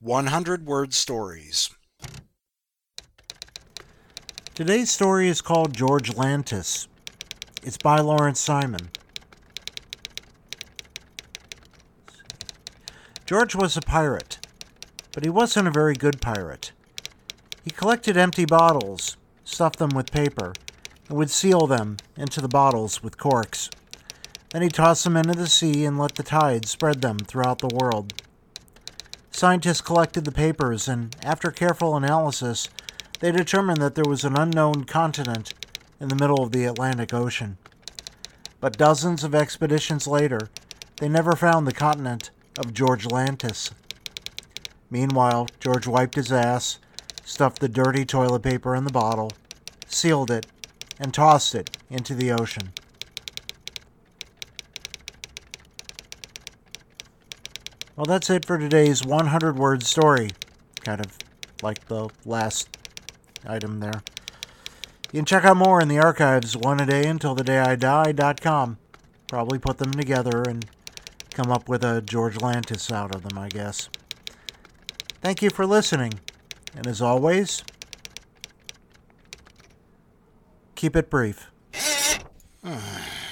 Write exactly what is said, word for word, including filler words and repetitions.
one hundred word stories. Today's story is called George Lantis. It's by Lawrence Simon. George was a pirate, but he wasn't a very good pirate. He collected empty bottles, stuffed them with paper, and would seal them into the bottles with corks. Then he tossed them into the sea and let the tide spread them throughout the world. Scientists collected the papers, and after careful analysis, they determined that there was an unknown continent in the middle of the Atlantic Ocean. But dozens of expeditions later, they never found the continent of George Lantis. Meanwhile, George wiped his ass, stuffed the dirty toilet paper in the bottle, sealed it, and tossed it into the ocean. Well, that's it for today's one hundred word story. Kind of like the last item there. You can check out more in the archives, one a day until the day I die dot com. Probably put them together and come up with a George Lantis out of them, I guess. Thank you for listening. And as always, keep it brief.